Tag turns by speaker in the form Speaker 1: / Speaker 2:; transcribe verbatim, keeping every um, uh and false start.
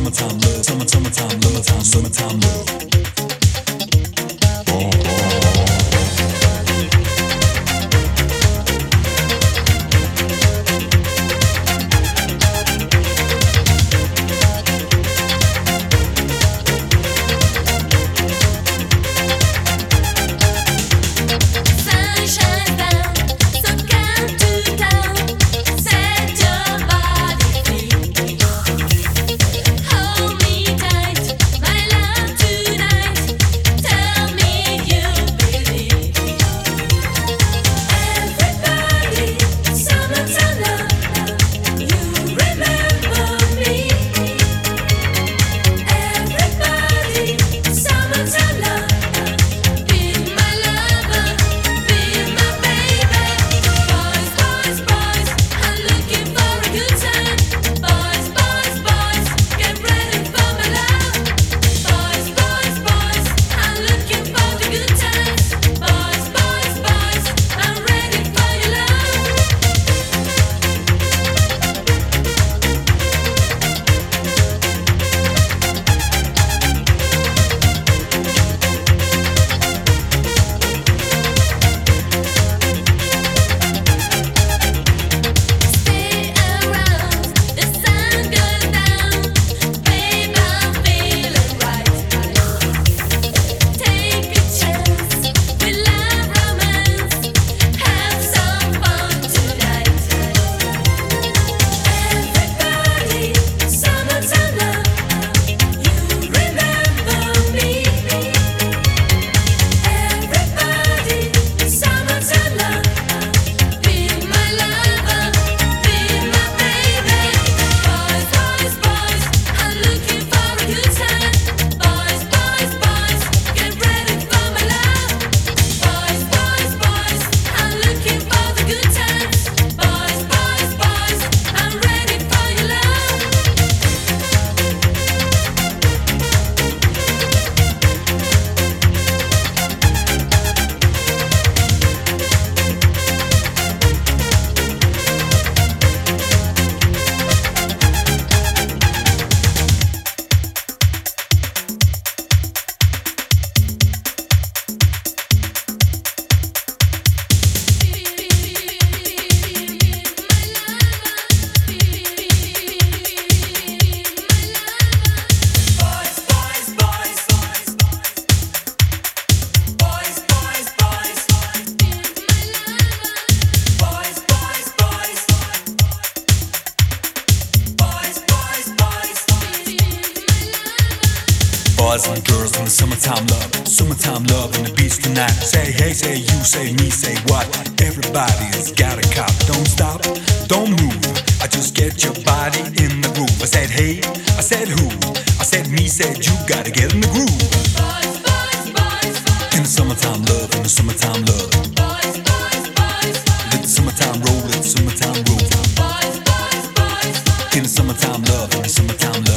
Speaker 1: summertime love, summer, summertime love, summertime, summertime love. Boys and girls in the summertime love, summertime love and the beach tonight. Say hey, say you, say me, say what? Everybody's got a cop. Don't stop, don't move. I just get your body in the groove. I said hey, I said who? I said me, said you. Gotta get in the groove.
Speaker 2: Boys, boys, boys, boys.
Speaker 1: In the summertime love, in the summertime love.
Speaker 2: Boys, boys, boys, boys.
Speaker 1: Let the summertime roll, let the summertime roll.
Speaker 2: Boys, boys, boys, boys.
Speaker 1: In the summertime love, in the summertime love.